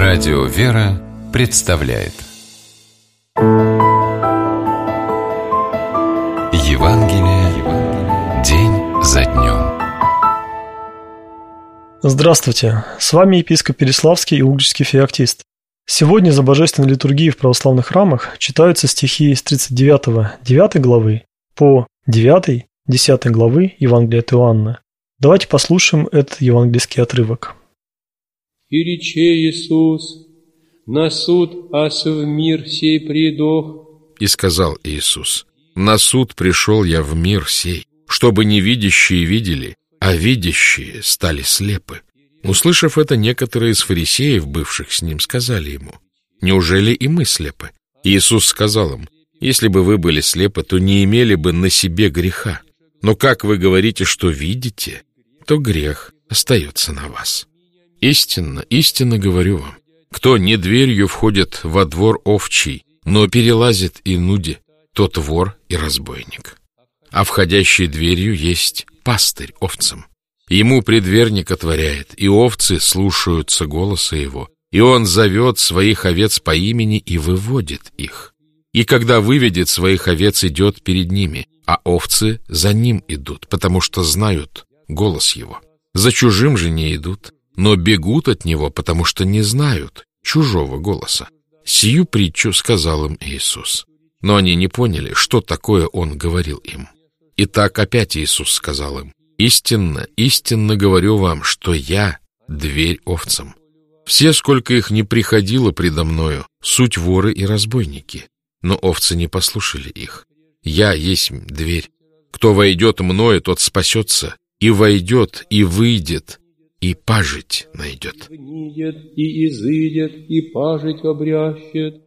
Радио «Вера» представляет Евангелие день за днем. Здравствуйте, с вами епископ Переславский и Угличский феоктист. Сегодня за божественной литургией в православных храмах читаются стихи с 39 9 главы по 9 10 главы Евангелия от Иоанна. Давайте послушаем этот евангельский отрывок. «И рече Иисус, на суд ас в мир сей придох». И сказал Иисус: «На суд пришел я в мир сей, чтобы невидящие видели, а видящие стали слепы». Услышав это, некоторые из фарисеев, бывших с ним, сказали ему: «Неужели и мы слепы?» Иисус сказал им: «Если бы вы были слепы, то не имели бы на себе греха. Но как вы говорите, что видите, то грех остается на вас. Истинно, истинно говорю вам, кто не дверью входит во двор овчий, но перелазит и нуди, тот вор и разбойник. А входящий дверью есть пастырь овцам. Ему предверник отворяет, и овцы слушаются голоса его, и он зовет своих овец по имени и выводит их. И когда выведет своих овец, идет перед ними, а овцы за ним идут, потому что знают голос его. За чужим же не идут, но бегут от него, потому что не знают чужого голоса. Сию притчу сказал им Иисус. Но они не поняли, что такое он говорил им. Итак, опять Иисус сказал им: «Истинно, истинно говорю вам, что я дверь овцам. Все, сколько их не приходило предо мною, суть воры и разбойники, но овцы не послушали их. Я есть дверь. Кто войдет мною, тот спасется, и войдет, и выйдет, и пажить найдет». И изыдет, и пажить обрящет.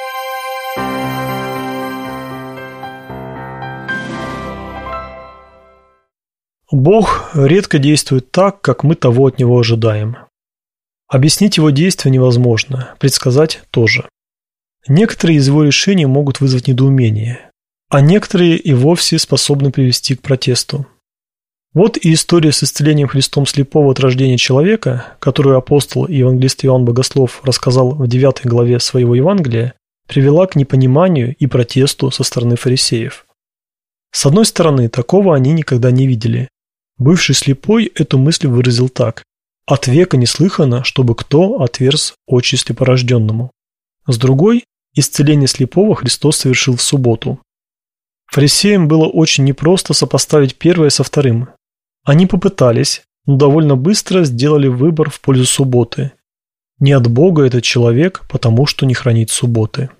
Бог редко действует так, как мы того от Него ожидаем. Объяснить Его действия невозможно, предсказать тоже. Некоторые из Его решений могут вызвать недоумение, а некоторые и вовсе способны привести к протесту. Вот и история с исцелением Христом слепого от рождения человека, которую апостол и евангелист Иоанн Богослов рассказал в 9 главе своего Евангелия, привела к непониманию и протесту со стороны фарисеев. С одной стороны, такого они никогда не видели. Бывший слепой эту мысль выразил так: «От века не слыхано, чтобы кто отверз очи слепорожденному». С другой, исцеление слепого Христос совершил в субботу. Фарисеям было очень непросто сопоставить первое со вторым. Они попытались, но довольно быстро сделали выбор в пользу субботы. Не от Бога этот человек, потому что не хранит субботы.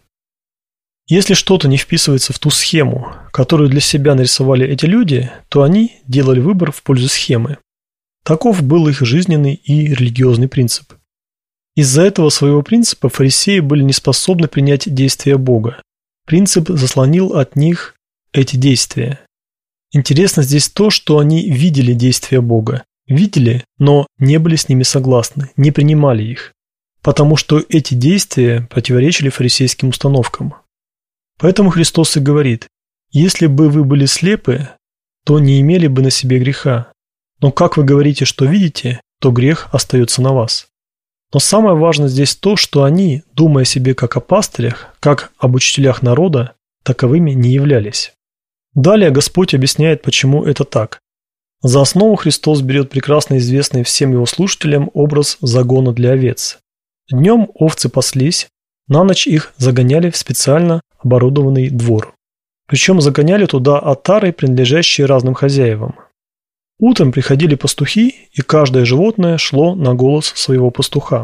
Если что-то не вписывается в ту схему, которую для себя нарисовали эти люди, то они делали выбор в пользу схемы. Таков был их жизненный и религиозный принцип. Из-за этого своего принципа фарисеи были не способны принять действия Бога. Принцип заслонил от них эти действия. Интересно здесь то, что они видели действия Бога. Видели, но не были с ними согласны, не принимали их. Потому что эти действия противоречили фарисейским установкам. Поэтому Христос и говорит: «Если бы вы были слепы, то не имели бы на себе греха. Но как вы говорите, что видите, то грех остается на вас». Но самое важное здесь то, что они, думая о себе как о пастырях, как об учителях народа, таковыми не являлись. Далее Господь объясняет, почему это так. За основу Христос берет прекрасно известный всем его слушателям образ загона для овец. Днем овцы паслись, на ночь их загоняли в специально оборудованный двор. Причем загоняли туда отары, принадлежащие разным хозяевам. Утром приходили пастухи, и каждое животное шло на голос своего пастуха.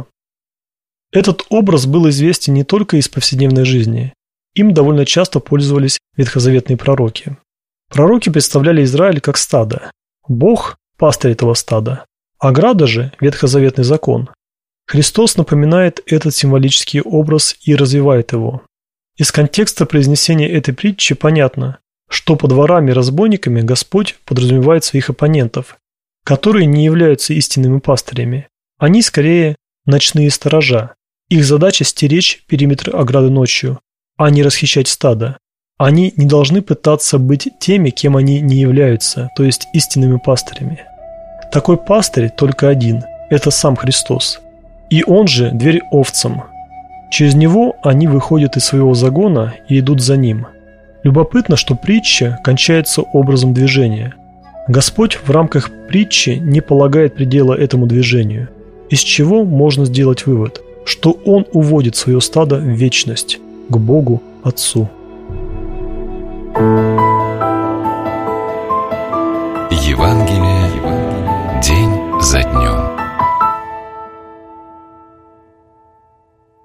Этот образ был известен не только из повседневной жизни. Им довольно часто пользовались ветхозаветные пророки. Пророки представляли Израиль как стадо. Бог – пастырь этого стада. Ограда же – ветхозаветный закон. Христос напоминает этот символический образ и развивает его. Из контекста произнесения этой притчи понятно, что под ворами и разбойниками Господь подразумевает своих оппонентов, которые не являются истинными пастырями. Они скорее ночные сторожа. Их задача – стеречь периметр ограды ночью, а не расхищать стадо. Они не должны пытаться быть теми, кем они не являются, то есть истинными пастырями. Такой пастырь только один – это сам Христос. и Он же дверь овцам. Через Него они выходят из своего загона и идут за Ним. Любопытно, что притча кончается образом движения. Господь в рамках притчи не полагает предела этому движению, из чего можно сделать вывод, что Он уводит свое стадо в вечность, к Богу Отцу. Евангелие